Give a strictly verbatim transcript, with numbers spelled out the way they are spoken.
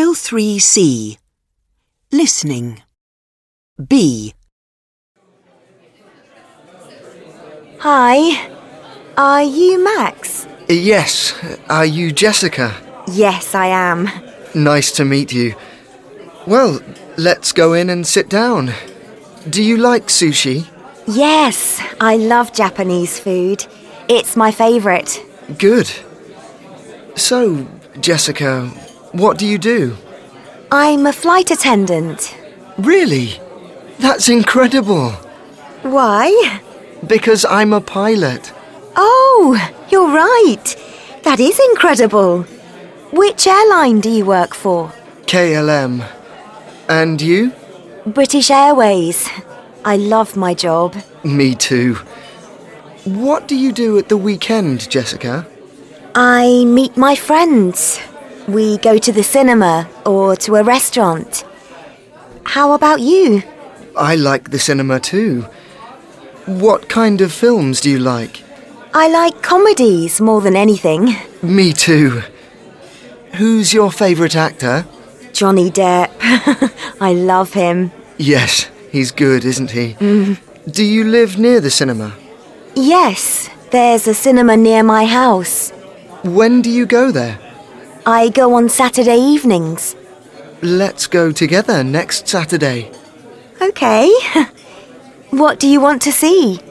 Drill three C. Listening. B. Hi. Are you Max? Yes. Are you Jessica? Yes, I am. Nice to meet you. Well, let's go in and sit down. Do you like sushi? Yes, I love Japanese food. It's my favourite. Good. So, Jessica, what do you do? I'm a flight attendant. Really? That's incredible. Why? Because I'm a pilot. Oh, you're right. That is incredible. Which airline do you work for? K L M. And you? British Airways. I love my job. Me too. What do you do at the weekend, Jessica? I meet my friends. We go to the cinema or to a restaurant. How about you? I like the cinema too. What kind of films do you like? I like comedies more than anything. Me too. Who's your favourite actor? Johnny Depp. I love him. Yes, he's good, isn't he? Mm. Do you live near the cinema? Yes, there's a cinema near my house. When do you go there? I go on Saturday evenings. Let's go together next Saturday. Okay. What do you want to see?